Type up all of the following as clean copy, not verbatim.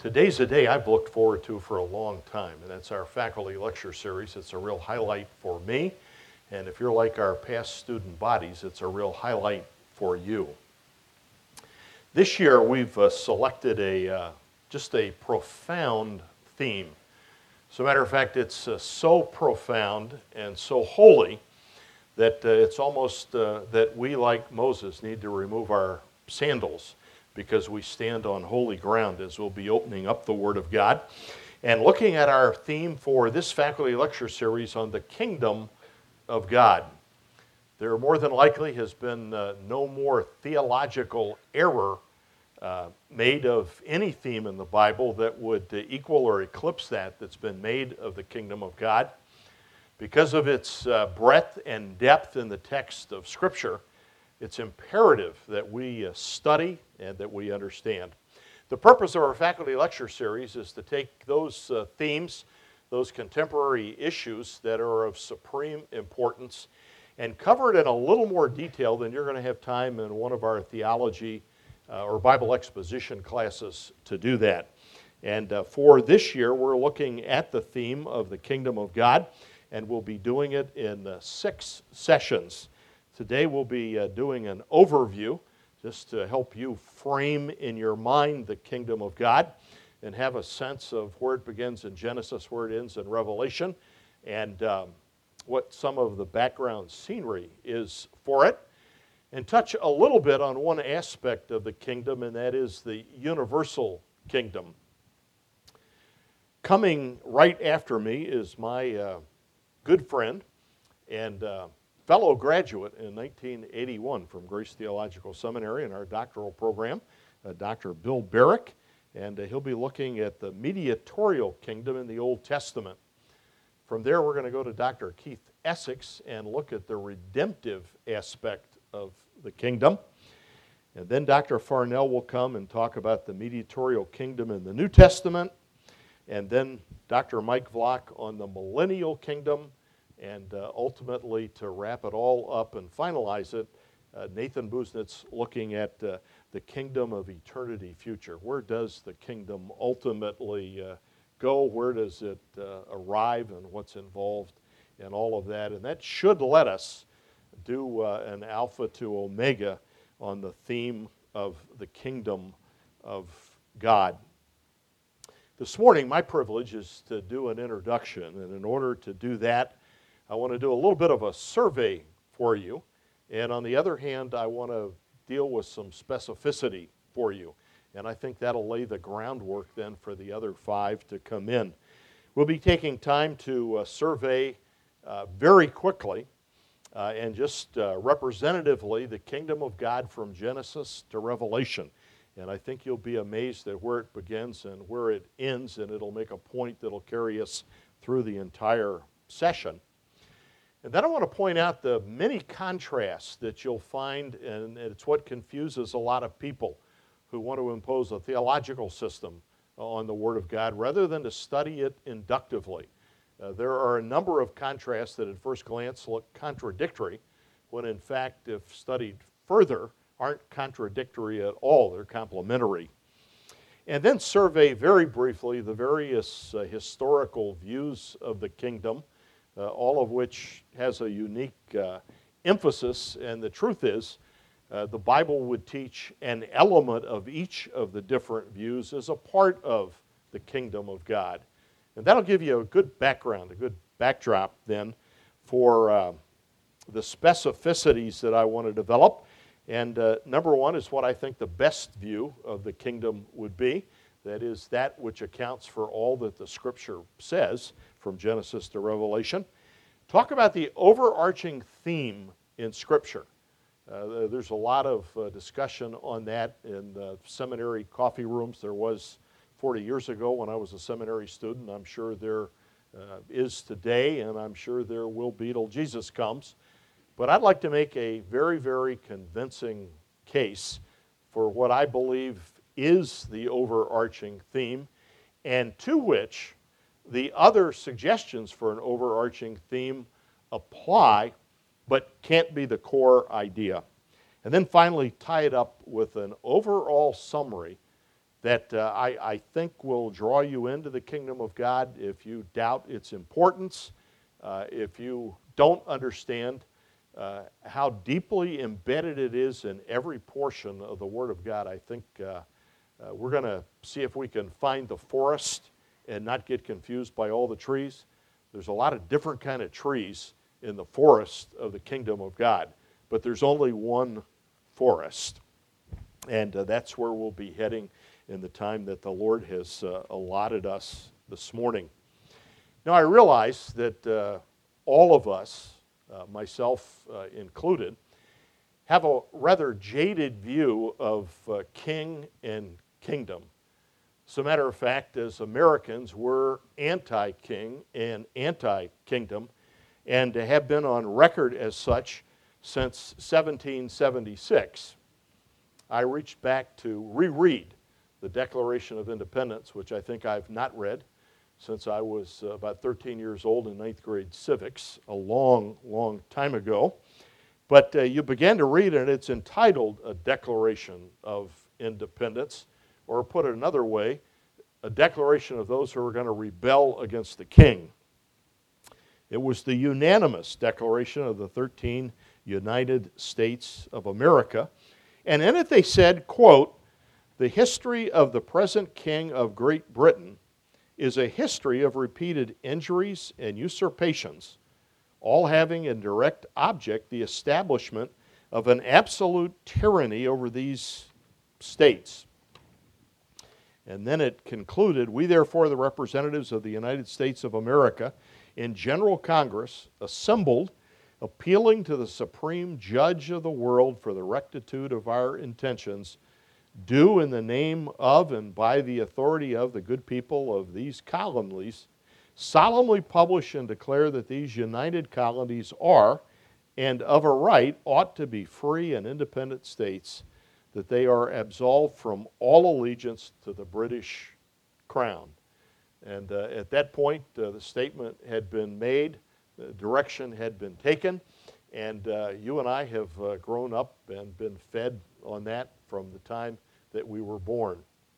Today's a day I've looked forward to for a long time, and that's our faculty lecture series. It's a real highlight for me, and if you're like our past student bodies, it's a real highlight for you. This year we've selected just a profound theme. As a matter of fact, it's so profound and so holy that it's almost that we, like Moses, need to remove our sandals because we stand on holy ground as we'll be opening up the Word of God and looking at our theme for this faculty lecture series on the kingdom of God. There more than likely has been no more theological error made of any theme in the Bible that would equal or eclipse that's been made of the kingdom of God. Because of its breadth and depth in the text of Scripture, it's imperative that we study and that we understand. The purpose of our faculty lecture series is to take those themes, those contemporary issues that are of supreme importance, and cover it in a little more detail than you're going to have time in one of our theology or Bible exposition classes to do that. And for this year, we're looking at the theme of the kingdom of God, and we'll be doing it in 6 sessions. Today we'll be doing an overview just to help you frame in your mind the kingdom of God and have a sense of where it begins in Genesis, where it ends in Revelation, and what some of the background scenery is for it, and touch a little bit on one aspect of the kingdom, and that is the universal kingdom. Coming right after me is my good friend and fellow graduate in 1981 from Grace Theological Seminary in our doctoral program, Dr. Bill Barrick, and he'll be looking at the mediatorial kingdom in the Old Testament. From there, we're going to go to Dr. Keith Essex and look at the redemptive aspect of the kingdom. And then Dr. Farnell will come and talk about the mediatorial kingdom in the New Testament. And then Dr. Mike Vlock on the millennial kingdom. And ultimately, to wrap it all up and finalize it, Nathan Busenitz looking at the kingdom of eternity future. Where does the kingdom ultimately go? Where does it arrive, and what's involved in all of that? And that should let us do an alpha to omega on the theme of the kingdom of God. This morning, my privilege is to do an introduction, and in order to do that, I want to do a little bit of a survey for you, and on the other hand, I want to deal with some specificity for you, and I think that'll lay the groundwork then for the other 5 to come in. We'll be taking time to survey very quickly and just representatively the kingdom of God from Genesis to Revelation, and I think you'll be amazed at where it begins and where it ends, and it'll make a point that'll carry us through the entire session. And then I want to point out the many contrasts that you'll find, and it's what confuses a lot of people who want to impose a theological system on the Word of God rather than to study it inductively. There are a number of contrasts that at first glance look contradictory, when in fact, if studied further, aren't contradictory at all. They're complementary. And then survey very briefly the various historical views of the kingdom, all of which has a unique emphasis, and the truth is the Bible would teach an element of each of the different views as a part of the kingdom of God. And that'll give you a good background, a good backdrop then for the specificities that I want to develop. And number one is what I think the best view of the kingdom would be. That is that which accounts for all that the Scripture says from Genesis to Revelation. Talk about the overarching theme in Scripture. There's a lot of discussion on that in seminary coffee rooms. There was 40 years ago when I was a seminary student. I'm sure there is today, and I'm sure there will be till Jesus comes. But I'd like to make a very, very convincing case for what I believe is the overarching theme, and to which the other suggestions for an overarching theme apply, but can't be the core idea. And then finally tie it up with an overall summary that I think will draw you into the kingdom of God if you doubt its importance, if you don't understand how deeply embedded it is in every portion of the Word of God. I think we're going to see if we can find the forest and not get confused by all the trees. There's a lot of different kind of trees in the forest of the kingdom of God, but there's only one forest, and that's where we'll be heading in the time that the Lord has allotted us this morning. Now, I realize that all of us, myself included, have a rather jaded view of king and kingdom. As a matter of fact, as Americans, we're anti-king and anti-kingdom, and have been on record as such since 1776. I reached back to reread the Declaration of Independence, which I think I've not read since I was about 13 years old in ninth grade civics, a long, long time ago. But you began to read it, and it's entitled A Declaration of Independence, or put it another way, a declaration of those who are going to rebel against the king. It was the unanimous declaration of the 13 United States of America, and in it they said, quote, "The history of the present King of Great Britain is a history of repeated injuries and usurpations, all having in direct object the establishment of an absolute tyranny over these states." And then it concluded, "We therefore, the representatives of the United States of America in General Congress, assembled, appealing to the Supreme Judge of the world for the rectitude of our intentions, do in the name of and by the authority of the good people of these colonies, solemnly publish and declare that these united colonies are, and of a right ought to be free and independent states, that they are absolved from all allegiance to the British Crown." And at that point, the statement had been made, the direction had been taken, and you and I have grown up and been fed on that from the time that we were born.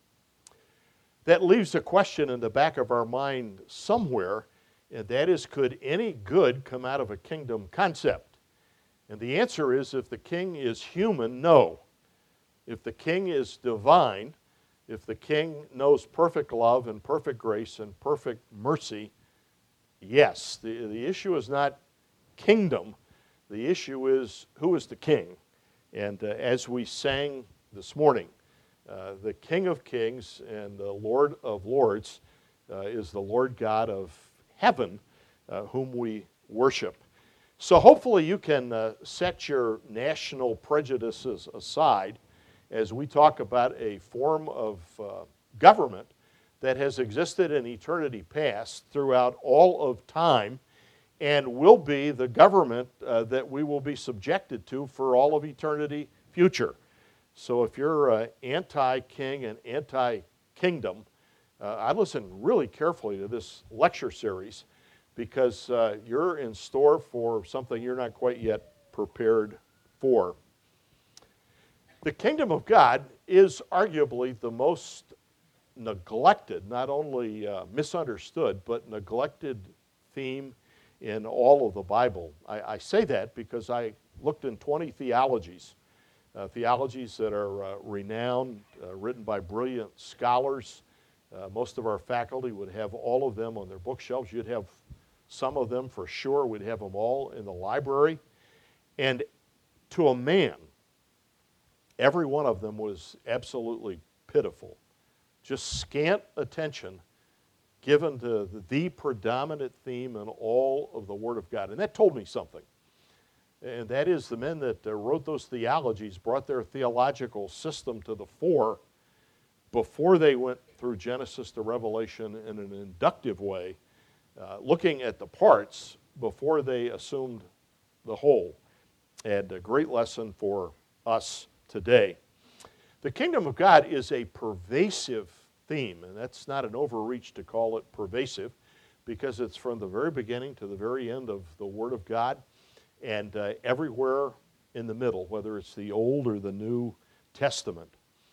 That leaves a question in the back of our mind somewhere, and that is, could any good come out of a kingdom concept? And the answer is, if the king is human, no. If the king is divine, if the king knows perfect love and perfect grace and perfect mercy, yes. The issue is not kingdom. The issue is, who is the king? And as we sang this morning, the King of Kings and the Lord of Lords is the Lord God of heaven, whom we worship. So hopefully you can set your national prejudices aside as we talk about a form of government that has existed in eternity past throughout all of time and will be the government that we will be subjected to for all of eternity future. So if you're anti-king and anti-kingdom, I listen really carefully to this lecture series because you're in store for something you're not quite yet prepared for. The kingdom of God is arguably the most neglected, not only misunderstood, but neglected theme in all of the Bible. I say that because I looked in 20 theologies that are renowned, written by brilliant scholars. Most of our faculty would have all of them on their bookshelves. You'd have some of them for sure. We'd have them all in the library. And to a man, every one of them was absolutely pitiful. Just scant attention given to the predominant theme in all of the Word of God. And that told me something. And that is, the men that wrote those theologies brought their theological system to the fore before they went through Genesis to Revelation in an inductive way, looking at the parts before they assumed the whole. And a great lesson for us today. The kingdom of God is a pervasive theme, and that's not an overreach to call it pervasive, because it's from the very beginning to the very end of the Word of God, and everywhere in the middle, whether it's the Old or the New Testament.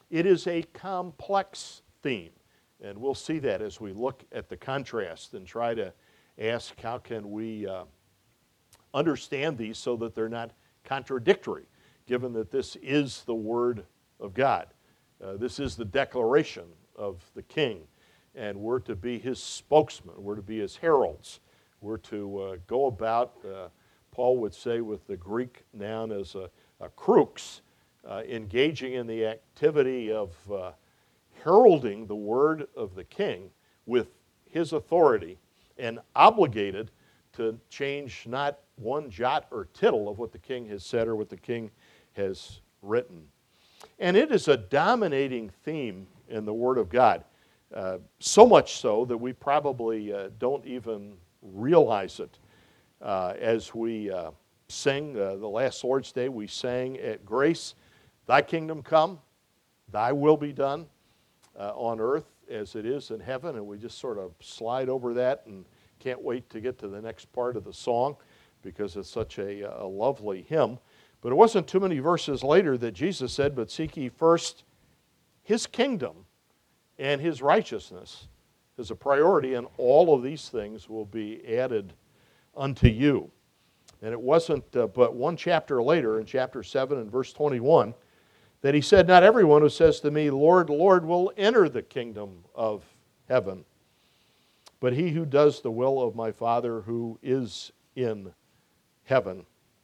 It is a complex theme, and we'll see that as we look at the contrast and try to ask how can we understand these so that they're not contradictory, given that this is the Word of God. This is the declaration of the King, and we're to be his spokesman. We're to be his heralds. We're to go about, Paul would say with the Greek noun as a crux, engaging in the activity of heralding the word of the King with his authority and obligated to change not one jot or tittle of what the King has said or what the King has written. And it is a dominating theme in the Word of God, so much so that we probably don't even realize it. As we sing the last Lord's Day, we sang at Grace, "Thy kingdom come, thy will be done on earth as it is in heaven," and we just sort of slide over that and can't wait to get to the next part of the song because it's such a lovely hymn. But it wasn't too many verses later that Jesus said, "But seek ye first his kingdom and his righteousness as a priority, and all of these things will be added unto you." And it wasn't but one chapter later, in chapter 7 and verse 21, that he said, "Not everyone who says to me, Lord, Lord, will enter the kingdom of heaven, but he who does the will of my Father who is in heaven."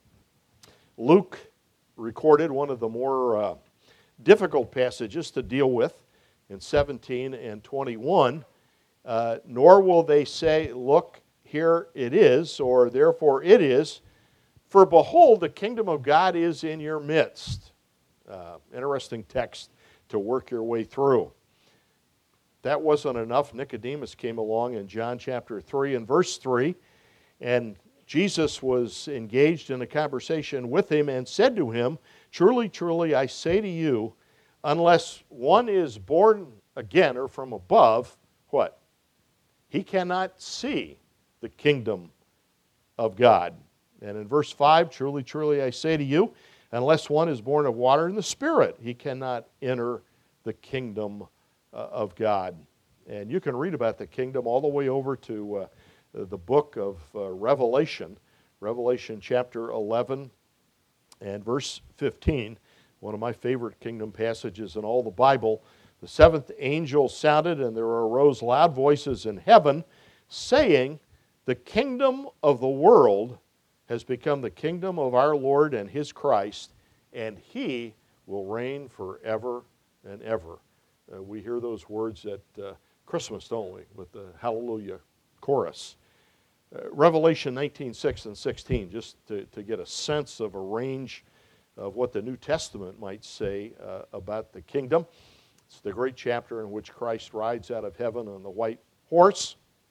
Luke recorded one of the more difficult passages to deal with in 17 and 21. Nor will they say, "Look, here it is," or "Therefore it is, for behold, the kingdom of God is in your midst." Interesting text to work your way through. That wasn't enough. Nicodemus came along in John chapter 3 and verse 3, and Jesus was engaged in a conversation with him and said to him, "Truly, truly, I say to you, unless one is born again or from above," what? "He cannot see the kingdom of God." And in verse 5, "Truly, truly, I say to you, unless one is born of water and the Spirit, he cannot enter the kingdom of God." And you can read about the kingdom all the way over to the book of Revelation, Revelation chapter 11 and verse 15, one of my favorite kingdom passages in all the Bible. "The seventh angel sounded, and there arose loud voices in heaven, saying, The kingdom of the world has become the kingdom of our Lord and his Christ, and he will reign forever and ever." We hear those words at Christmas, don't we, with the Hallelujah chorus. Revelation 19:6 and 16, just to get a sense of a range of what the New Testament might say about the kingdom. It's the great chapter in which Christ rides out of heaven on the white horse.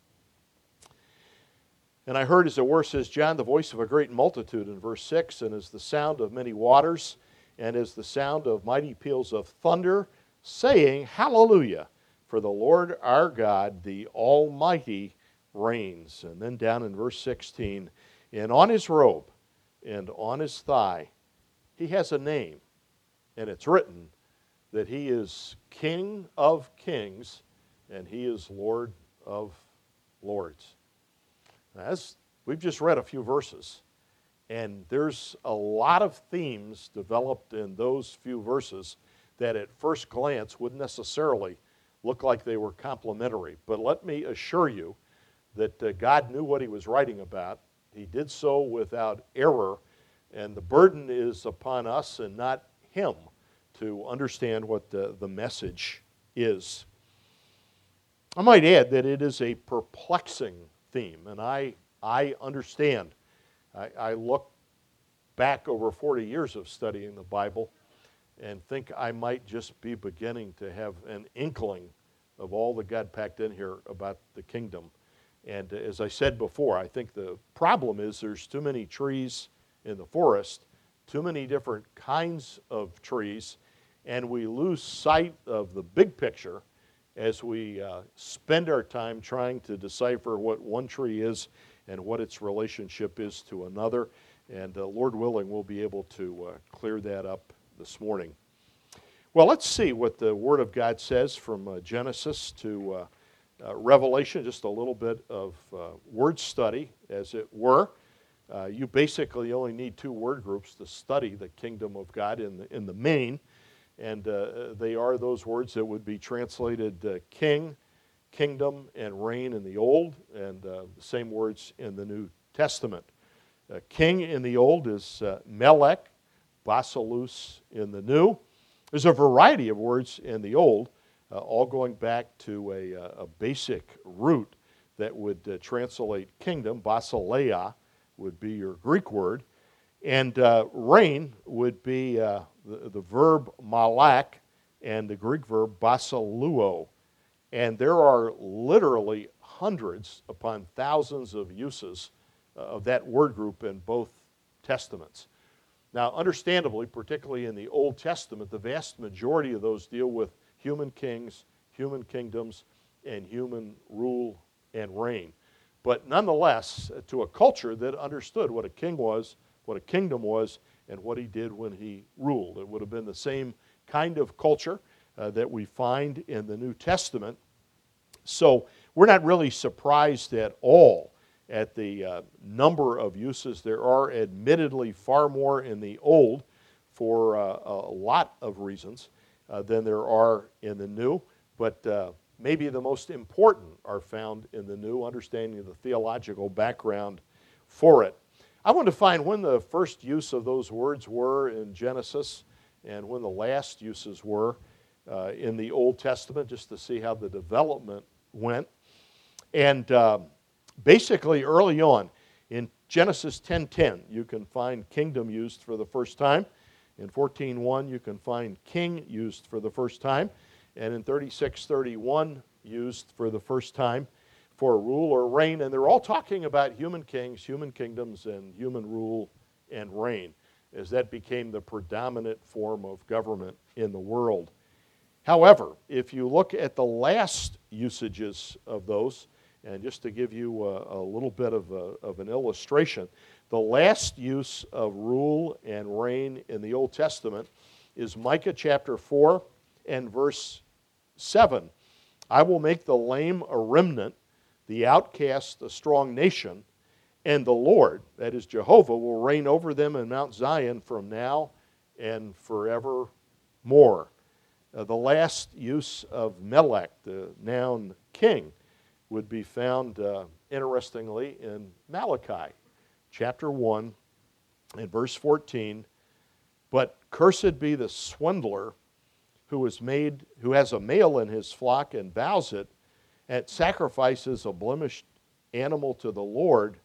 "And I heard, as it were, says John, the voice of a great multitude," in verse 6, "and as the sound of many waters, and as the sound of mighty peals of thunder, saying, Hallelujah, for the Lord our God, the Almighty, reigns." And then down in verse 16, "And on his robe and on his thigh he has a name, and it's written that he is King of kings, and he is Lord of lords." As we've just read a few verses, and there's a lot of themes developed in those few verses that at first glance wouldn't necessarily look like they were complementary. But let me assure you that God knew what he was writing about. He did so without error, and the burden is upon us and not him to understand what the message is. I might add that it is a perplexing theme, and I understand. I look back over 40 years of studying the Bible and think I might just be beginning to have an inkling of all that God packed in here about the kingdom. And as I said before, I think the problem is there's too many trees in the forest, too many different kinds of trees, and we lose sight of the big picture as we spend our time trying to decipher what one tree is and what its relationship is to another. And Lord willing, we'll be able to clear that up this morning. Well, let's see what the Word of God says from Genesis to Revelation, just a little bit of word study, as it were. You basically only need two word groups to study the kingdom of God in the main, and they are those words that would be translated king, kingdom, and reign in the Old, and the same words in the New Testament. King in the Old is Melech, Basileus in the New. There's a variety of words in the Old, all going back to a basic root that would translate kingdom. Basileia would be your Greek word. And reign would be the verb malak and the Greek verb basiluo. And there are literally hundreds upon thousands of uses of that word group in both testaments. Now, understandably, particularly in the Old Testament, the vast majority of those deal with human kings, human kingdoms, and human rule and reign. But nonetheless, to a culture that understood what a king was, what a kingdom was, and what he did when he ruled. It would have been the same kind of culture that we find in the New Testament. So we're not really surprised at all at the number of uses. There are admittedly far more in the Old for a lot of reasons than there are in the New, but maybe the most important are found in the New, understanding the theological background for it. I want to find when the first use of those words were in Genesis and when the last uses were in the Old Testament, just to see how the development went. And basically, early on, in Genesis 10:10, you can find kingdom used for the first time. In 14:1, you can find king used for the first time. And in 36:31, used for the first time for rule or reign. And they're all talking about human kings, human kingdoms, and human rule and reign, as that became the predominant form of government in the world. However, if you look at the last usages of those, and just to give you a little bit of an illustration, the last use of rule and reign in the Old Testament is Micah chapter 4 and verse 7. I will make the lame a remnant, the outcast a strong nation, and the Lord, that is Jehovah, will reign over them in Mount Zion from now and forevermore. The last use of Melech, the noun king, would be found, interestingly, in Malachi, chapter 1, and verse 14. But cursed be the swindler who has a male in his flock and vows it, and sacrifices a blemished animal to the Lord.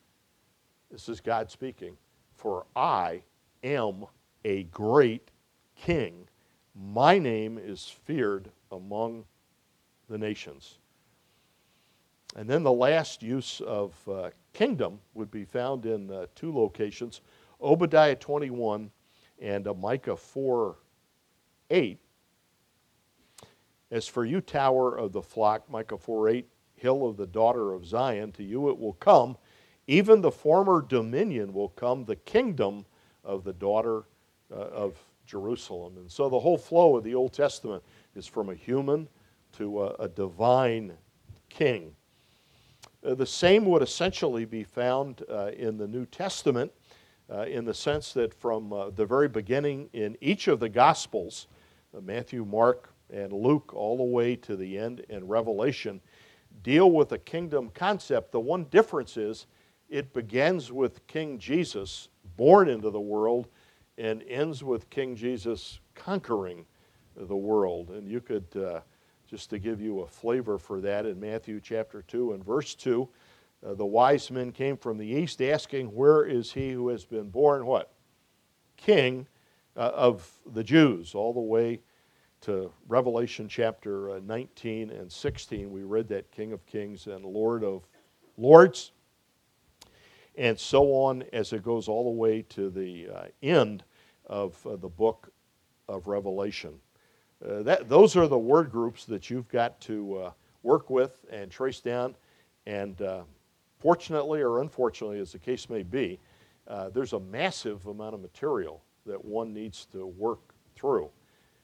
This is God speaking. For I am a great king. My name is feared among the nations. And then the last use of kingdom would be found in two locations, Obadiah 21 and Micah 4:8. As for you, tower of the flock, Micah 4:8, hill of the daughter of Zion, to you it will come, even the former dominion will come, the kingdom of the daughter of Jerusalem. And so the whole flow of the Old Testament is from a human to a divine king. The same would essentially be found in the New Testament in the sense that from the very beginning in each of the Gospels, Matthew, Mark, and Luke, all the way to the end in Revelation, deal with a kingdom concept. The one difference is it begins with King Jesus born into the world and ends with King Jesus conquering the world. And you could, just to give you a flavor for that, in Matthew chapter 2 and verse 2, the wise men came from the east asking, where is he who has been born, what? King of the Jews, all the way to Revelation chapter 19 and 16. We read that King of Kings and Lord of Lords. And so on as it goes all the way to the end of the book of Revelation. Those are the word groups that you've got to work with and trace down. And fortunately or unfortunately, as the case may be, there's a massive amount of material that one needs to work through.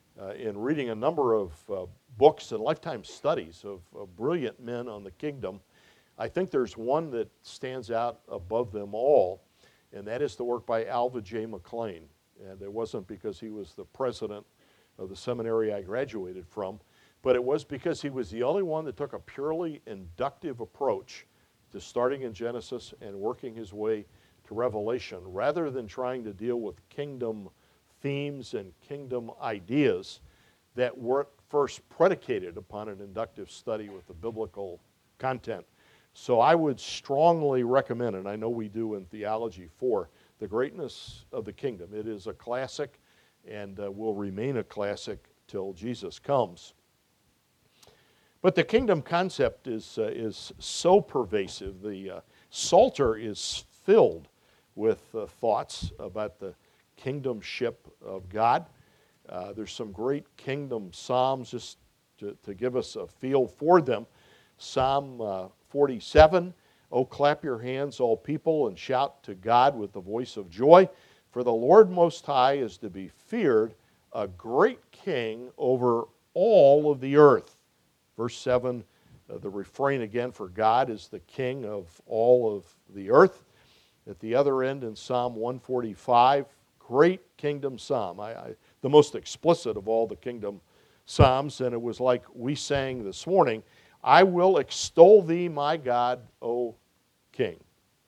in reading a number of books and lifetime studies of brilliant men on the kingdom, I think there's one that stands out above them all, and that is the work by Alva J. McClain. And it wasn't because he was the president of the seminary I graduated from, but it was because he was the only one that took a purely inductive approach to starting in Genesis and working his way to Revelation, rather than trying to deal with kingdom themes and kingdom ideas that weren't first predicated upon an inductive study with the biblical content. So I would strongly recommend, and I know we do in Theology 4, The Greatness of the Kingdom. It is a classic and will remain a classic till Jesus comes. But the kingdom concept is so pervasive. The Psalter is filled with thoughts about the kingdomship of God. There's some great kingdom psalms just to give us a feel for them. Psalm 47, "Oh, clap your hands, all people, and shout to God with the voice of joy. For the Lord Most High is to be feared, a great king over all of the earth." Verse 7, the refrain again, for God is the king of all of the earth. At the other end in Psalm 145, great kingdom psalm, the most explicit of all the kingdom psalms, and it was like we sang this morning, "I will extol thee, my God, O King."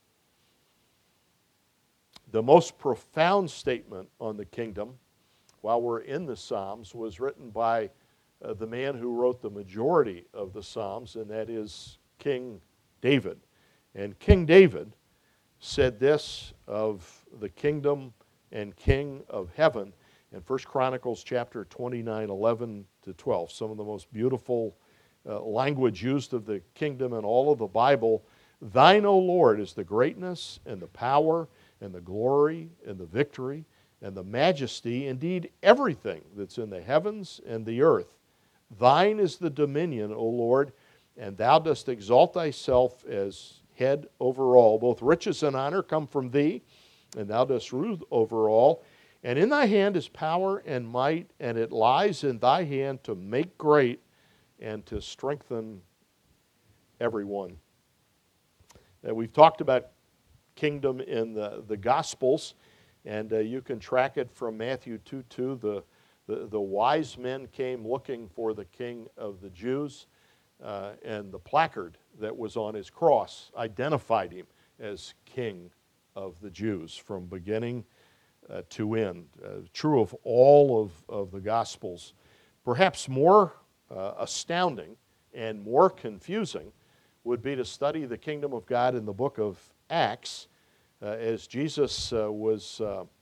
The most profound statement on the kingdom, while we're in the Psalms, was written by the man who wrote the majority of the Psalms, and that is King David. And King David said this of the kingdom and king of heaven in 1 Chronicles chapter 29, 11 to 12. Some of the most beautiful language used of the kingdom in all of the Bible. "Thine, O Lord, is the greatness and the power and the glory and the victory and the majesty, indeed everything that's in the heavens and the earth. Thine is the dominion, O Lord, and thou dost exalt thyself as head over all. Both riches and honor come from thee, and thou dost rule over all. And in thy hand is power and might, and it lies in thy hand to make great and to strengthen everyone." We've talked about kingdom in the Gospels, and you can track it from Matthew 2:2. The wise men came looking for the king of the Jews, and the placard that was on his cross identified him as king of the Jews from beginning to end. True of all of the Gospels. Perhaps more astounding and more confusing would be to study the kingdom of God in the book of Acts, as Jesus was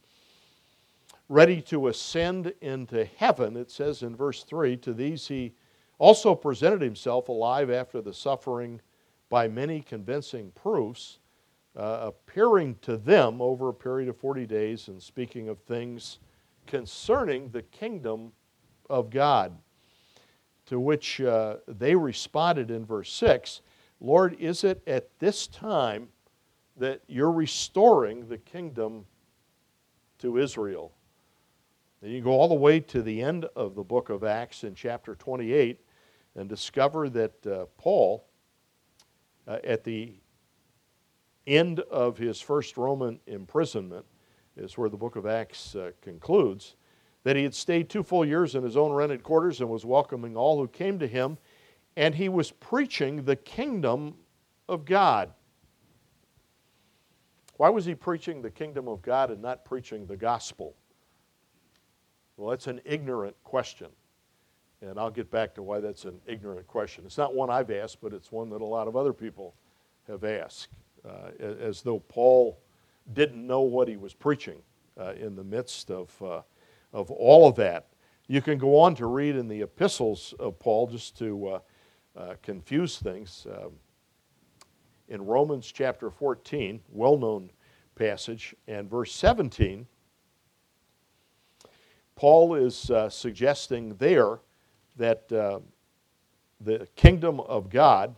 ready to ascend into heaven. It says in verse 3, "To these he also presented himself alive after the suffering by many convincing proofs, appearing to them over a period of 40 days and speaking of things concerning the kingdom of God." To which they responded in verse 6, "Lord, is it at this time that you're restoring the kingdom to Israel?" Then you go all the way to the end of the book of Acts in chapter 28 and discover that Paul, at the end of his first Roman imprisonment, is where the book of Acts concludes, that he had stayed 2 full years in his own rented quarters and was welcoming all who came to him, and he was preaching the kingdom of God. Why was he preaching the kingdom of God and not preaching the gospel? Well, that's an ignorant question, and I'll get back to why that's an ignorant question. It's not one I've asked, but it's one that a lot of other people have asked, as though Paul didn't know what he was preaching in the midst of all of that. You can go on to read in the epistles of Paul just to confuse things. In Romans chapter 14, well-known passage, and verse 17, Paul is suggesting there that the kingdom of God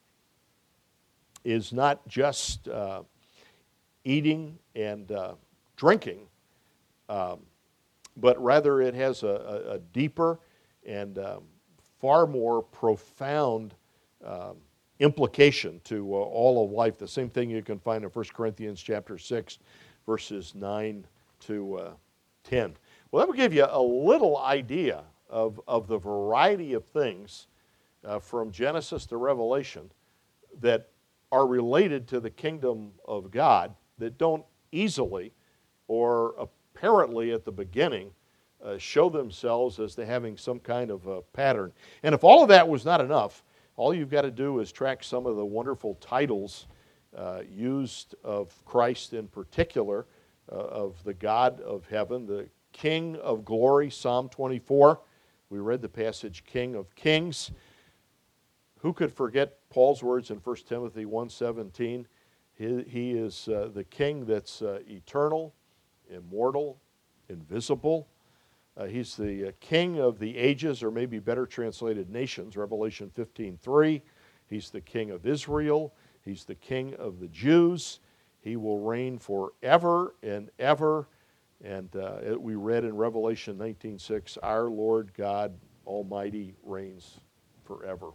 is not just eating and drinking, but rather it has a deeper and far more profound implication to all of life. The same thing you can find in 1 Corinthians chapter 6, verses 9 to 10. Well, that will give you a little idea of the variety of things from Genesis to Revelation that are related to the kingdom of God that don't easily or apparently at the beginning show themselves as to having some kind of a pattern. And if all of that was not enough, all you've got to do is track some of the wonderful titles used of Christ in particular, of the God of heaven, the King of glory, Psalm 24. We read the passage, King of kings. Who could forget Paul's words in 1 Timothy 1:17? He is the king that's eternal, immortal, invisible. He's the king of the ages, or maybe better translated nations, Revelation 15:3. He's the king of Israel. He's the king of the Jews. He will reign forever and ever. And we read in Revelation 19:6, our Lord God Almighty reigns forever.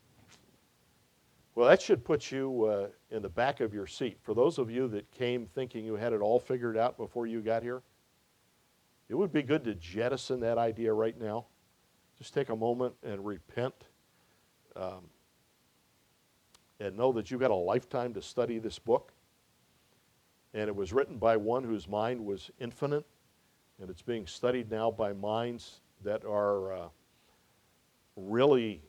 Well, that should put you in the back of your seat. For those of you that came thinking you had it all figured out before you got here, it would be good to jettison that idea right now. Just take a moment and repent and know that you've got a lifetime to study this book. And it was written by one whose mind was infinite, and it's being studied now by minds that are really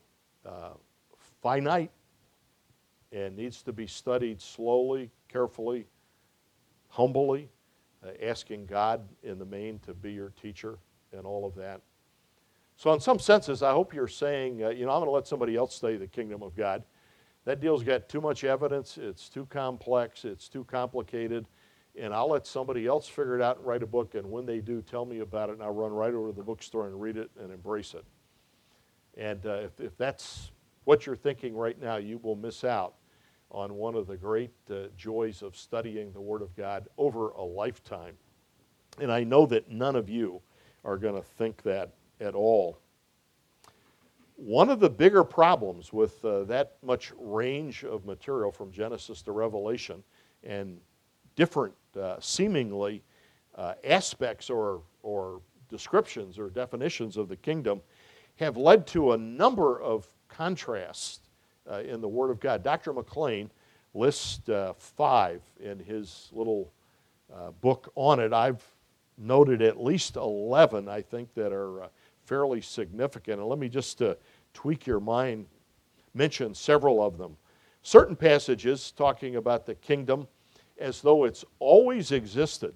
finite and needs to be studied slowly, carefully, humbly, asking God in the main to be your teacher and all of that. So in some senses, I hope you're saying, I'm going to let somebody else study the kingdom of God. That deal's got too much evidence, it's too complex, it's too complicated, and I'll let somebody else figure it out and write a book, and when they do, tell me about it, and I'll run right over to the bookstore and read it and embrace it. And if that's what you're thinking right now, you will miss out on one of the great joys of studying the Word of God over a lifetime. And I know that none of you are going to think that at all. One of the bigger problems with that much range of material from Genesis to Revelation and different seemingly aspects or descriptions or definitions of the kingdom have led to a number of contrasts in the Word of God. Dr. McLean lists 5 in his little book on it. I've noted at least 11, I think, that are fairly significant. And let me just tweak your mind, mention several of them. Certain passages talking about the kingdom as though it's always existed,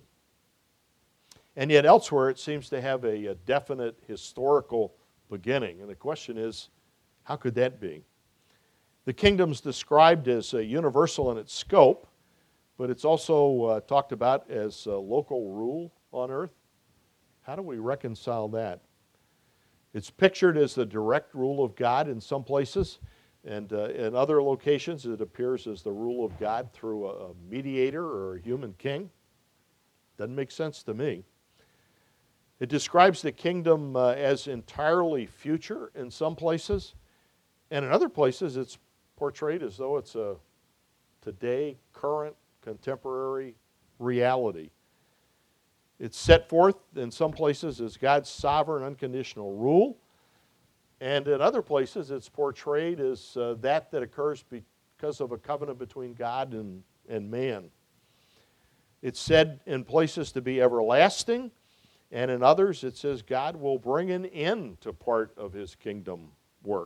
and yet elsewhere it seems to have a definite historical beginning. And the question is, how could that be? The kingdom's described as universal in its scope, but it's also talked about as local rule on earth. How do we reconcile that? It's pictured as the direct rule of God in some places, and in other locations it appears as the rule of God through a mediator or a human king. Doesn't make sense to me. It describes the kingdom as entirely future in some places, and in other places it's portrayed as though it's a today, current, contemporary reality. It's set forth in some places as God's sovereign, unconditional rule, and in other places it's portrayed as that occurs because of a covenant between God and man. It's said in places to be everlasting, and in others it says God will bring an end to part of his kingdom work.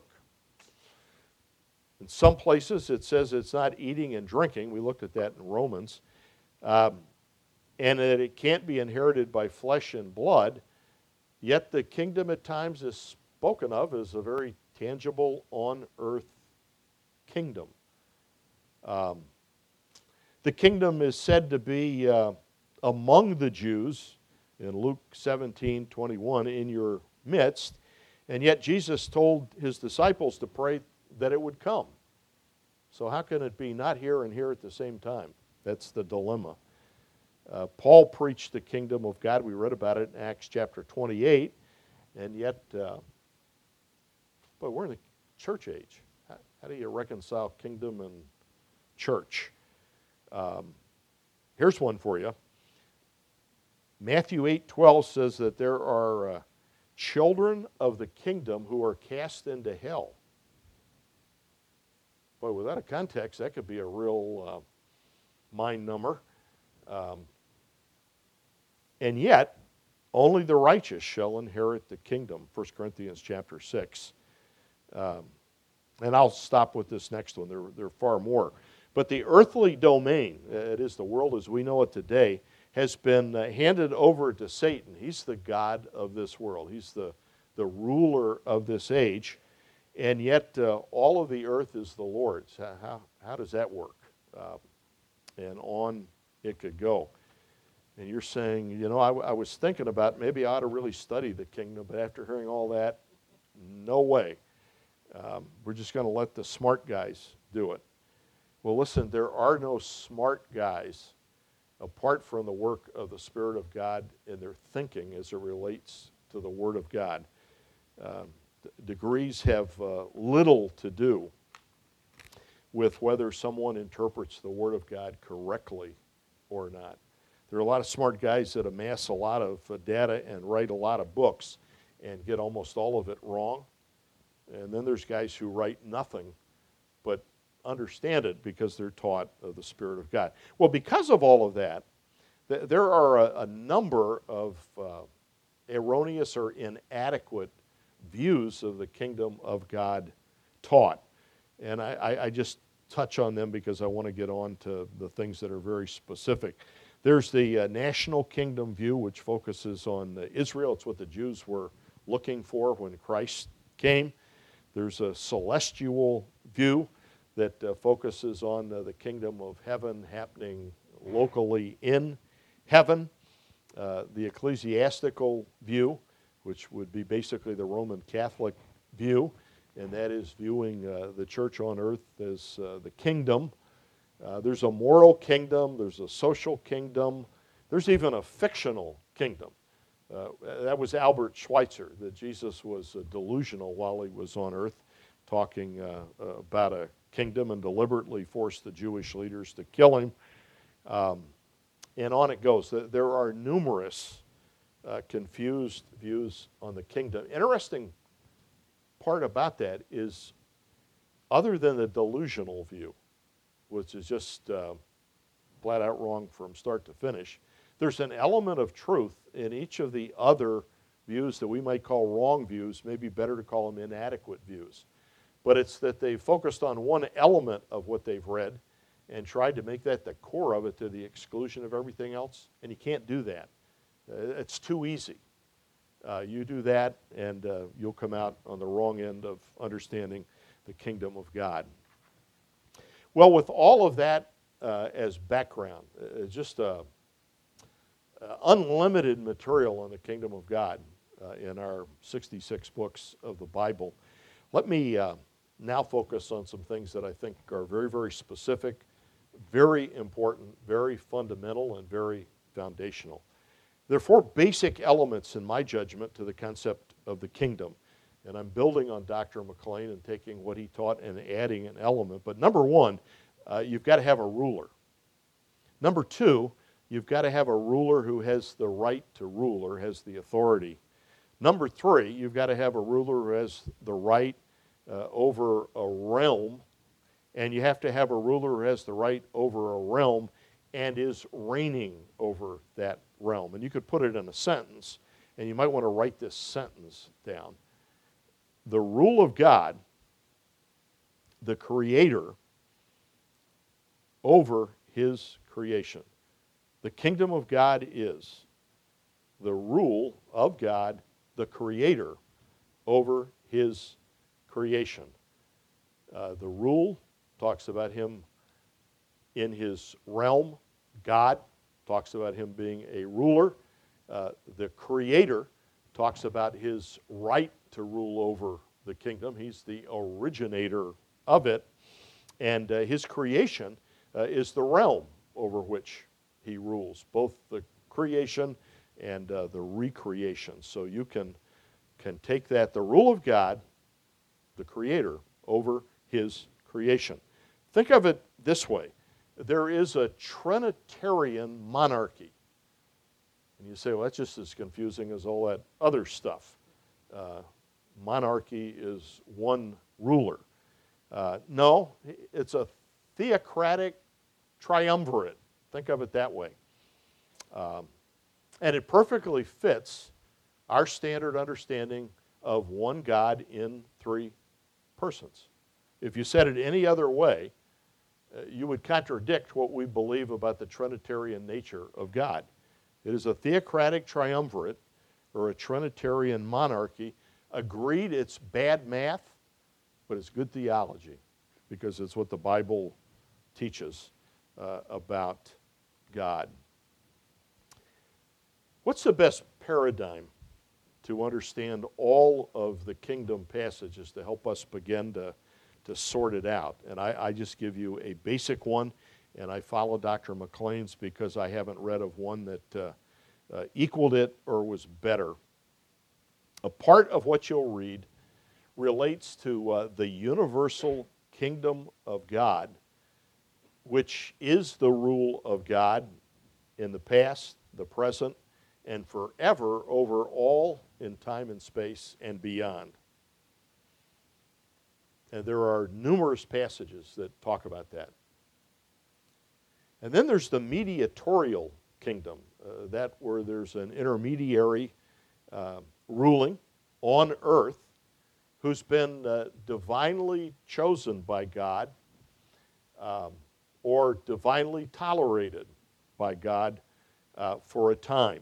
In some places it says it's not eating and drinking. We looked at that in Romans. And that it can't be inherited by flesh and blood, yet the kingdom at times is spoken of as a very tangible on-earth kingdom. The kingdom is said to be among the Jews in Luke 17:21 in your midst, and yet Jesus told his disciples to pray that it would come. So how can it be not here and here at the same time? That's the dilemma. Paul preached the kingdom of God. We read about it in Acts chapter 28, and yet, but we're in the church age. How do you reconcile kingdom and church? Here's one for you. Matthew 8:12 says that there are children of the kingdom who are cast into hell. Boy, without a context, that could be a real mind number. And yet, only the righteous shall inherit the kingdom, 1 Corinthians chapter 6. And I'll stop with this next one. There are far more. But the earthly domain, it is the world as we know it today, has been handed over to Satan. He's the god of this world. He's the ruler of this age. And yet all of the earth is the Lord's. How does that work? And on it could go. And you're saying, you know, I was thinking about maybe I ought to really study the kingdom, but after hearing all that, no way. We're just going to let the smart guys do it. Well, listen, there are no smart guys apart from the work of the Spirit of God in their thinking as it relates to the Word of God. Degrees have little to do with whether someone interprets the Word of God correctly or not. There are a lot of smart guys that amass a lot of data and write a lot of books and get almost all of it wrong. And then there's guys who write nothing but understand it because they're taught of the Spirit of God. Well, because of all of that, there are a number of erroneous or inadequate views of the kingdom of God taught. And I just touch on them because I want to get on to the things that are very specific. There's the national kingdom view, which focuses on Israel. It's what the Jews were looking for when Christ came. There's a celestial view that focuses on the kingdom of heaven happening locally in heaven. The ecclesiastical view, which would be basically the Roman Catholic view, and that is viewing the church on earth as the kingdom. There's a moral kingdom, there's a social kingdom, there's even a fictional kingdom. That was Albert Schweitzer, that Jesus was delusional while he was on earth, talking about a kingdom and deliberately forced the Jewish leaders to kill him. And on it goes. There are numerous confused views on the kingdom. Interesting part about that is, other than the delusional view, which is just flat out wrong from start to finish, there's an element of truth in each of the other views that we might call wrong views, maybe better to call them inadequate views. But it's that they focused on one element of what they've read and tried to make that the core of it to the exclusion of everything else, and you can't do that. It's too easy. You do that, and you'll come out on the wrong end of understanding the kingdom of God. Well, with all of that as background, just unlimited material on the kingdom of God in our 66 books of the Bible, let me now focus on some things that I think are very, very specific, very important, very fundamental, and very foundational. There are four basic elements, in my judgment, to the concept of the kingdom. And I'm building on Dr. McLean and taking what he taught and adding an element. But number one, you've got to have a ruler. Number two, you've got to have a ruler who has the right to rule or has the authority. Number three, you've got to have a ruler who has the right over a realm. And you have to have a ruler who has the right over a realm and is reigning over that realm. And you could put it in a sentence, and you might want to write this sentence down. The rule of God, the Creator, over His creation. The kingdom of God is the rule of God, the Creator, over His creation. The rule talks about Him in His realm. God talks about Him being a ruler. The Creator talks about His right to rule over the kingdom. He's the originator of it. And His creation is the realm over which he rules, both the creation and the recreation. So you can take that, the rule of God, the Creator, over His creation. Think of it this way. There is a Trinitarian monarchy. And you say, well, that's just as confusing as all that other stuff. Monarchy is one ruler. No, it's a theocratic triumvirate. Think of it that way. And it perfectly fits our standard understanding of one God in three persons. If you said it any other way, you would contradict what we believe about the Trinitarian nature of God. It is a theocratic triumvirate, or a Trinitarian monarchy. Agreed, it's bad math, but it's good theology, because it's what the Bible teaches about God. What's the best paradigm to understand all of the kingdom passages to help us begin to sort it out? And I just give you a basic one, and I follow Dr. McLean's because I haven't read of one that equaled it or was better. A part of what you'll read relates to the universal kingdom of God, which is the rule of God in the past, the present, and forever over all in time and space and beyond. And there are numerous passages that talk about that. And then there's the mediatorial kingdom, that where there's an intermediary ruling on earth who's been divinely chosen by God or divinely tolerated by God for a time.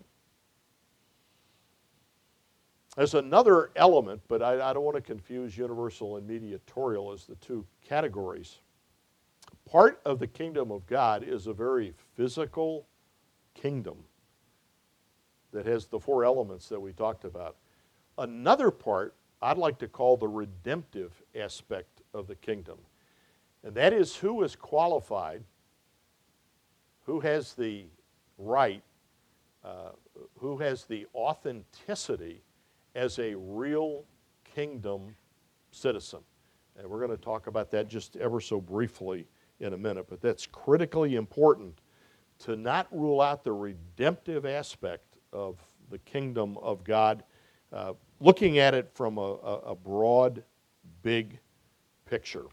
There's another element, but I don't want to confuse universal and mediatorial as the two categories. Part of the kingdom of God is a very physical kingdom that has the four elements that we talked about. Another part I'd like to call the redemptive aspect of the kingdom. And that is who is qualified, who has the right, who has the authenticity as a real kingdom citizen. And we're going to talk about that just ever so briefly in a minute. But that's critically important to not rule out the redemptive aspect of the kingdom of God, looking at it from a broad, big picture.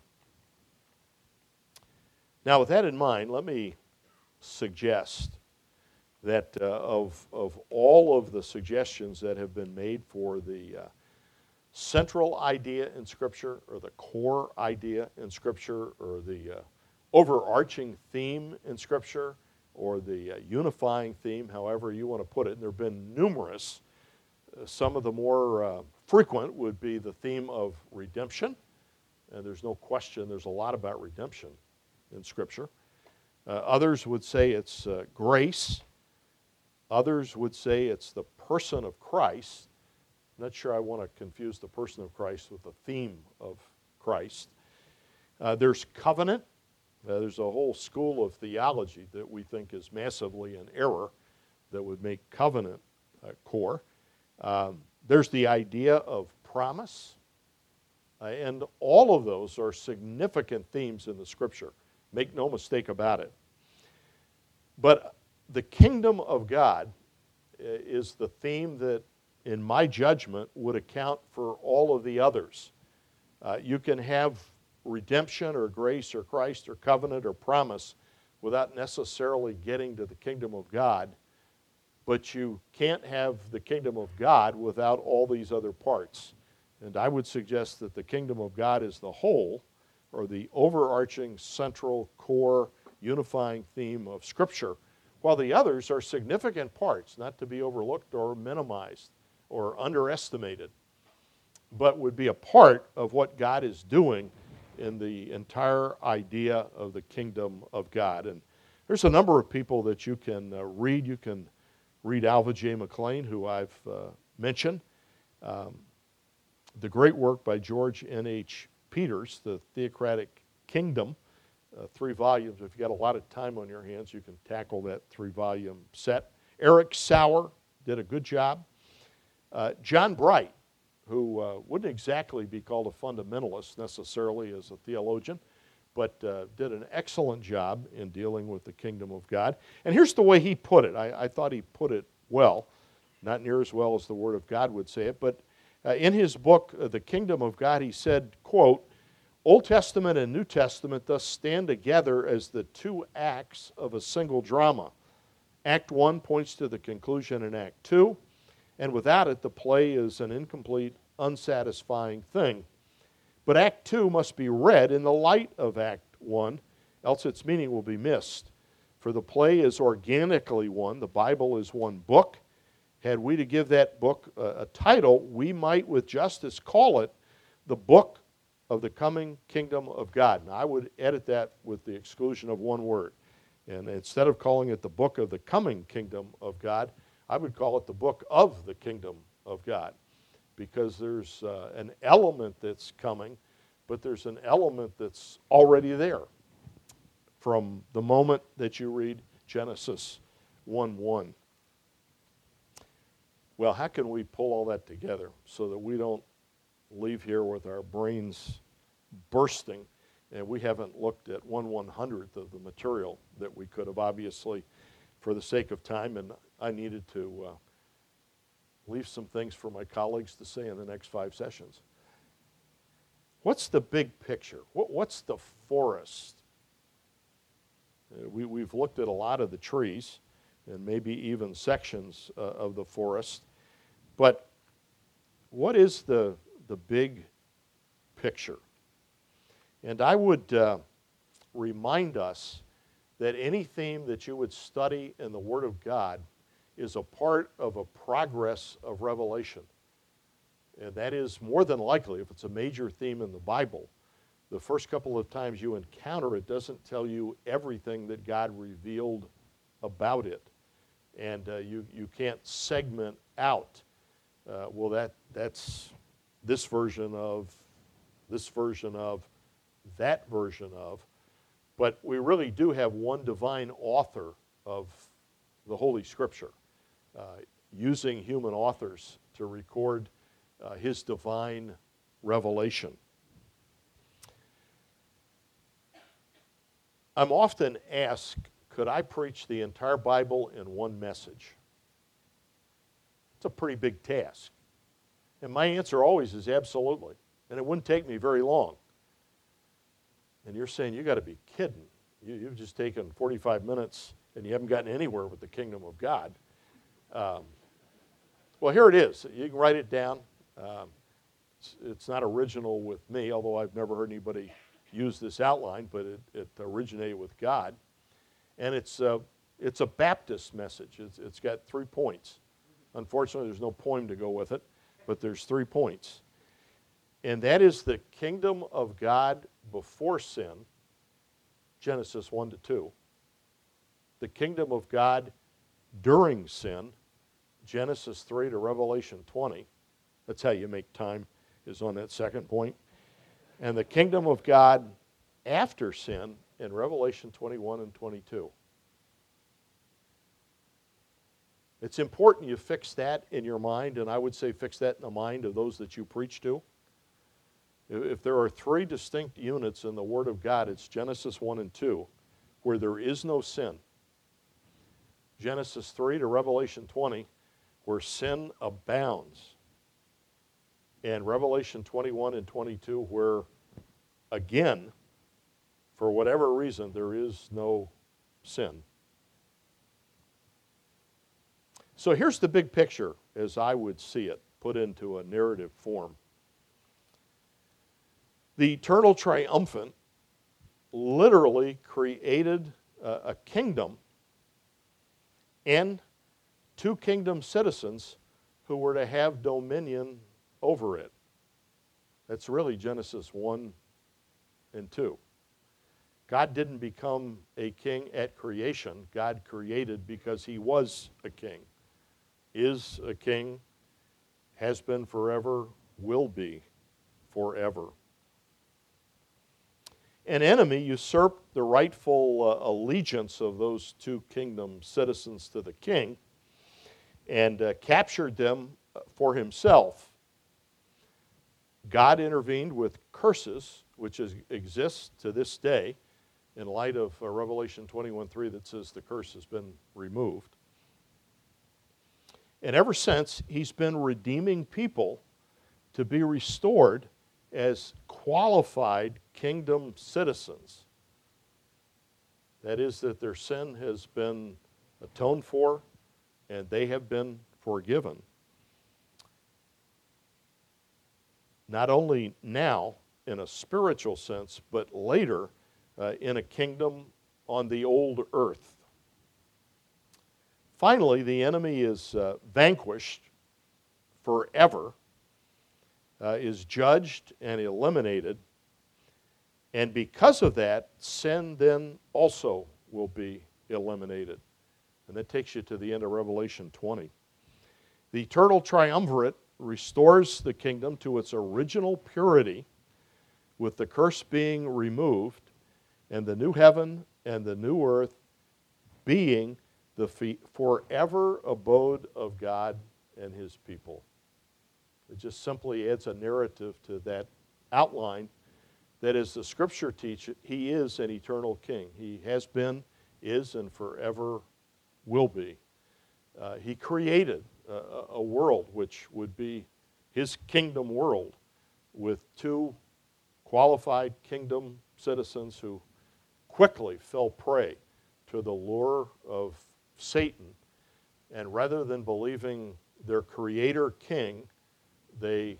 Now, with that in mind, let me suggest that of all of the suggestions that have been made for the central idea in Scripture, or the core idea in Scripture, or the overarching theme in Scripture, or the unifying theme, however you want to put it, and there have been numerous. Some of the more frequent would be the theme of redemption, and there's no question there's a lot about redemption in Scripture. Others would say it's grace. Others would say it's the person of Christ. I'm not sure I want to confuse the person of Christ with the theme of Christ. There's covenant. There's a whole school of theology that we think is massively in error that would make covenant core. There's the idea of promise. And all of those are significant themes in the Scripture. Make no mistake about it. But the kingdom of God is the theme that, in my judgment, would account for all of the others. You can have redemption or grace or Christ or covenant or promise without necessarily getting to the kingdom of God, but you can't have the kingdom of God without all these other parts. And I would suggest that the kingdom of God is the whole, or the overarching central core unifying theme of Scripture, while the others are significant parts, not to be overlooked or minimized or underestimated, but would be a part of what God is doing in the entire idea of the kingdom of God. And there's a number of people that you can read. You can read Alva J. McLean, who I've mentioned. The great work by George N.H. Peters, The Theocratic Kingdom, 3 volumes. If you've got a lot of time on your hands, you can tackle that 3-volume set. Eric Sauer did a good job. John Bright, who wouldn't exactly be called a fundamentalist necessarily as a theologian, but did an excellent job in dealing with the kingdom of God. And here's the way he put it. I thought he put it well, not near as well as the Word of God would say it, but in his book, The Kingdom of God, he said, quote, Old Testament and New Testament thus stand together as the 2 acts of a single drama. Act 1 points to the conclusion in Act 2, and without it, the play is an incomplete, unsatisfying thing. But Act 2 must be read in the light of Act 1, else its meaning will be missed. For the play is organically one, the Bible is one book. Had we to give that book a title, we might with justice call it the Book of the Coming Kingdom of God. Now, I would edit that with the exclusion of one word. And instead of calling it the Book of the Coming Kingdom of God, I would call it the Book of the Kingdom of God. Because there's an element that's coming, but there's an element that's already there from the moment that you read Genesis 1:1. Well, how can we pull all that together so that we don't leave here with our brains bursting and we haven't looked at 1/100th of the material that we could have, obviously, for the sake of time, and I needed to leave some things for my colleagues to say in the next 5 sessions. What's the big picture? What's the forest? We've looked at a lot of the trees and maybe even sections of the forest, but what is the big picture? And I would remind us that any theme that you would study in the Word of God is a part of a progress of revelation. And that is more than likely, if it's a major theme in the Bible, the first couple of times you encounter it doesn't tell you everything that God revealed about it. And you can't segment out, well, that's this version of, that version of. But we really do have one divine author of the Holy Scripture, using human authors to record his divine revelation. I'm often asked, could I preach the entire Bible in one message? It's a pretty big task. And my answer always is absolutely. And it wouldn't take me very long. And you're saying, you got to be kidding. You've just taken 45 minutes and you haven't gotten anywhere with the kingdom of God. Well, here it is. You can write it down. It's not original with me, although I've never heard anybody use this outline, but it originated with God. And it's a Baptist message. It's got 3 points. Unfortunately, there's no poem to go with it, but there's 3 points. And that is the kingdom of God before sin, Genesis 1-2. The kingdom of God during sin, Genesis 3 to Revelation 20. That's how you make time, is on that second point. And the kingdom of God after sin in Revelation 21 and 22. It's important you fix that in your mind, and I would say fix that in the mind of those that you preach to. If there are 3 distinct units in the Word of God, it's Genesis 1 and 2, where there is no sin. Genesis 3 to Revelation 20, where sin abounds. And Revelation 21 and 22, where, again, for whatever reason, there is no sin. So here's the big picture, as I would see it, put into a narrative form. The eternal triumphant literally created a kingdom and 2 kingdom citizens who were to have dominion over it. That's really Genesis 1 and 2. God didn't become a king at creation. God created because he was a king, is a king, has been forever, will be forever. An enemy usurped the rightful allegiance of those two kingdom citizens to the king and captured them for himself. God intervened with curses, which exists to this day, in light of Revelation 21:3 that says the curse has been removed. And ever since, he's been redeeming people to be restored as qualified kingdom citizens. That is, that their sin has been atoned for and they have been forgiven. Not only now in a spiritual sense, but later in a kingdom on the old earth. Finally, the enemy is vanquished forever, is judged and eliminated, and because of that, sin then also will be eliminated. And that takes you to the end of Revelation 20. The eternal triumvirate restores the kingdom to its original purity, with the curse being removed, and the new heaven and the new earth being the forever abode of God and his people. It just simply adds a narrative to that outline that, as the Scripture teaches, he is an eternal king. He has been, is, and forever will be. He created a world which would be his kingdom world, with two qualified kingdom citizens who quickly fell prey to the lure of Satan, and rather than believing their creator king, they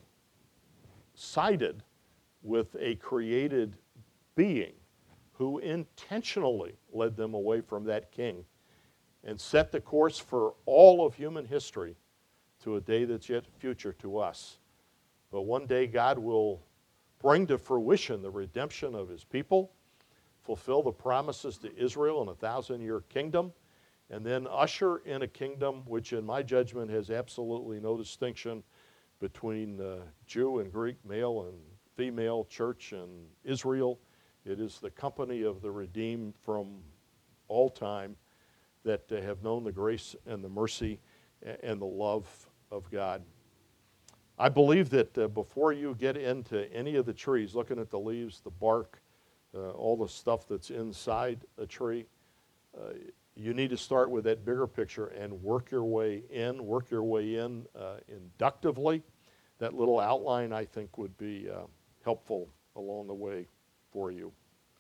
sided with a created being who intentionally led them away from that king and set the course for all of human history to a day that's yet future to us. But one day God will bring to fruition the redemption of his people, fulfill the promises to Israel in a 1,000-year kingdom, and then usher in a kingdom which, in my judgment, has absolutely no distinction between Jew and Greek, male and female, church and Israel. It is the company of the redeemed from all time that have known the grace and the mercy and the love of God. I believe that before you get into any of the trees, looking at the leaves, the bark, all the stuff that's inside a tree, you need to start with that bigger picture and work your way in inductively. That little outline, I think, would be helpful along the way for you.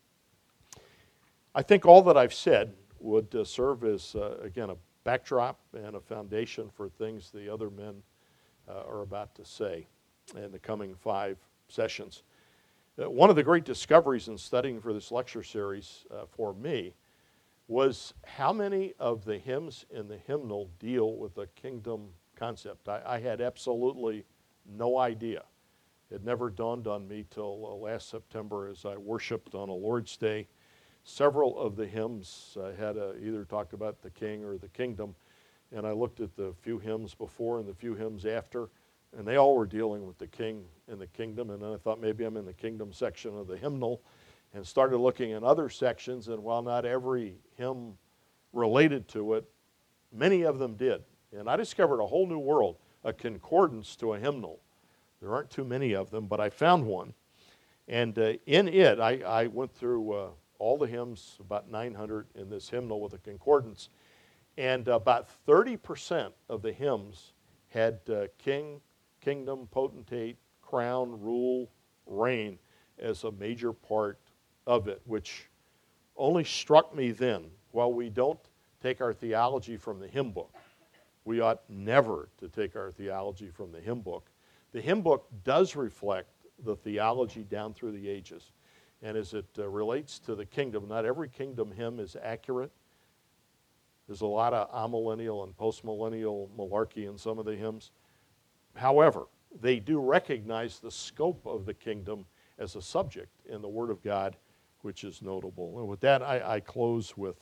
I think all that I've said would serve as, again, a backdrop and a foundation for things the other men are about to say in the coming 5 sessions. One of the great discoveries in studying for this lecture series for me was how many of the hymns in the hymnal deal with the kingdom concept. I had absolutely no idea. It never dawned on me till last September as I worshiped on a Lord's Day. Several of the hymns had either talked about the king or the kingdom, and I looked at the few hymns before and the few hymns after, and they all were dealing with the king and the kingdom, and then I thought maybe I'm in the kingdom section of the hymnal, and started looking in other sections, and while not every hymn related to it, many of them did. And I discovered a whole new world, a concordance to a hymnal. There aren't too many of them, but I found one. And in it, I went through all the hymns, about 900 in this hymnal with a concordance, and about 30% of the hymns had king, kingdom, potentate, crown, rule, reign as a major part of it, which only struck me then. While we don't take our theology from the hymn book, we ought never to take our theology from the hymn book. The hymn book does reflect the theology down through the ages. And as it relates to the kingdom, not every kingdom hymn is accurate. There's a lot of amillennial and postmillennial malarkey in some of the hymns. However, they do recognize the scope of the kingdom as a subject in the Word of God, which is notable. And with that, I close with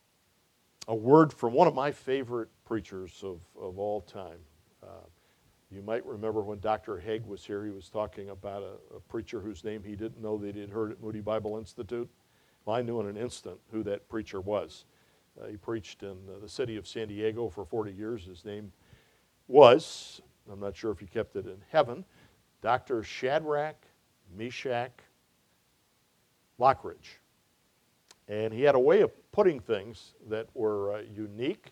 a word from one of my favorite preachers of all time. You might remember when Dr. Haig was here, he was talking about a preacher whose name he didn't know that he had heard at Moody Bible Institute. Well, I knew in an instant who that preacher was. He preached in the city of San Diego for 40 years. His name was, I'm not sure if he kept it in heaven, Dr. Shadrach Meshach Lockridge. And he had a way of putting things that were unique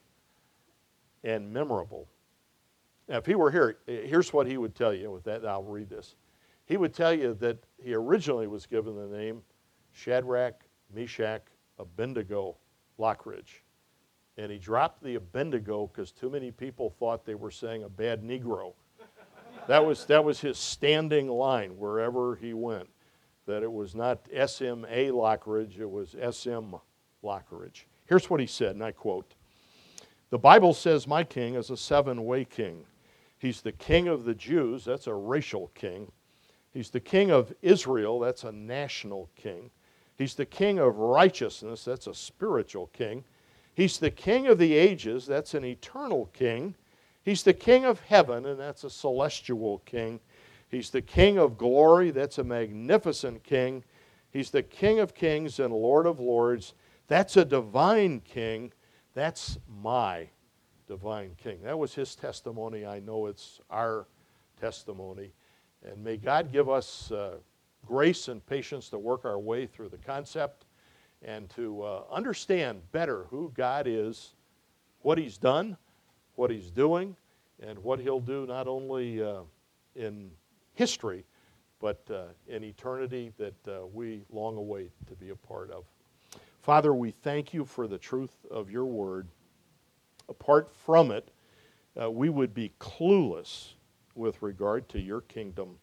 and memorable. Now, if he were here, here's what he would tell you. With that, I'll read this. He would tell you that he originally was given the name Shadrach Meshach Abednego Lockridge. And he dropped the Abednego because too many people thought they were saying a bad Negro. That was his standing line wherever he went, that it was not SMA Lockridge, it was SM Lockridge. Here's what he said, and I quote, "The Bible says my king is a seven-way king. He's the king of the Jews, that's a racial king. He's the king of Israel, that's a national king. He's the king of righteousness, that's a spiritual king. He's the king of the ages, that's an eternal king. He's the king of heaven, and that's a celestial king. He's the king of glory, that's a magnificent king. He's the king of kings and lord of lords, that's a divine king. That's my divine king." That was his testimony. I know it's our testimony. And may God give us grace and patience to work our way through the concept and to understand better who God is, what He's done, what He's doing, and what He'll do not only in history, but in eternity that we long await to be a part of. Father, we thank You for the truth of Your word. Apart from it, we would be clueless with regard to Your kingdom.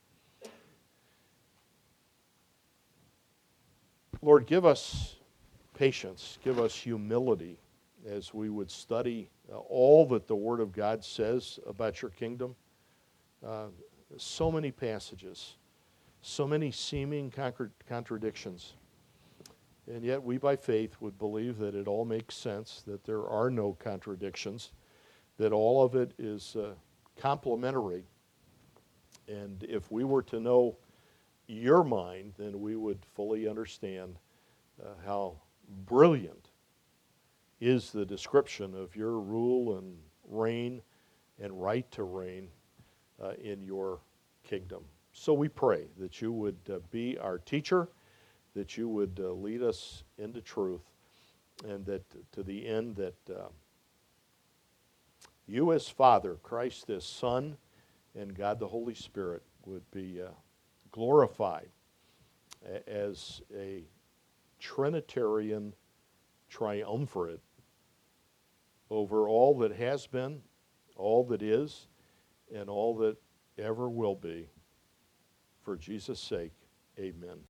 Lord, give us patience, give us humility as we would study all that the Word of God says about Your kingdom. So many passages, so many seeming contradictions. And yet we by faith would believe that it all makes sense, that there are no contradictions, that all of it is complementary. And if we were to know Your mind, then we would fully understand how brilliant is the description of Your rule and reign and right to reign in Your kingdom. So we pray that You would be our teacher, that You would lead us into truth, and that to the end that You as Father, Christ as Son, and God the Holy Spirit would be glorified as a Trinitarian triumvirate over all that has been, all that is, and all that ever will be. For Jesus' sake, amen.